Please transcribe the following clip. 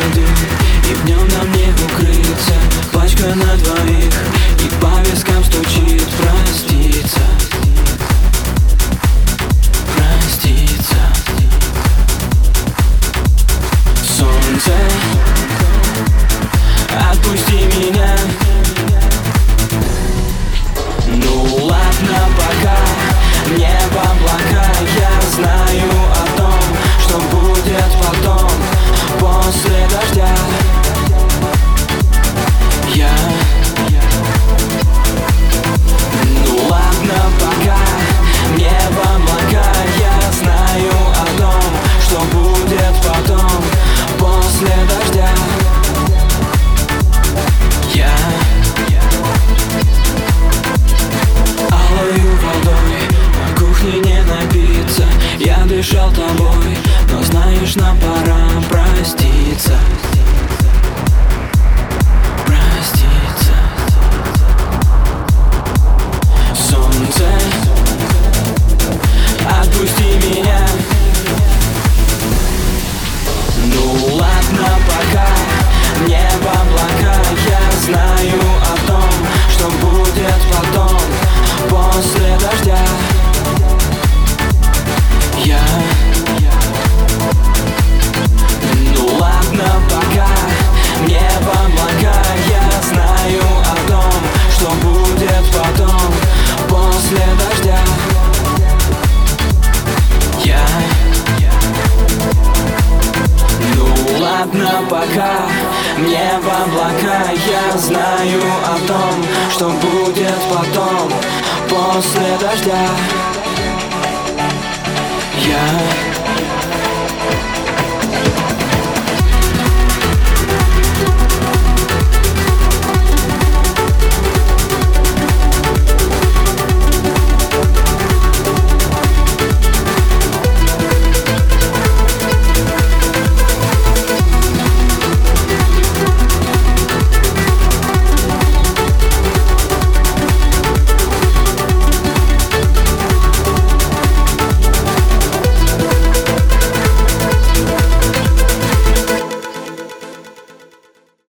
следы, и в нем нам не укрыться. Пачка на двоих, и по вискам стучит проститься. Проститься. Солнце, отпусти меня. Ну ладно, пока небо облака. Я знаю о том, что будет потом, после дождя. Ну ладно, пока небо облака. Я знаю о том, что будет потом, после дождя. Алою водой на кухне не напиться. Я дышал тобой, но знаешь, нам пора проститься. Проститься. Солнце, отпусти меня. Ну ладно, пока небо облака. Я знаю о том, что будет потом, после дождя. Ну ладно, пока небо облака. Я знаю о том, что будет потом, после дождя. Ну ладно, пока небо облака. Я знаю о том, что будет потом, после дождя.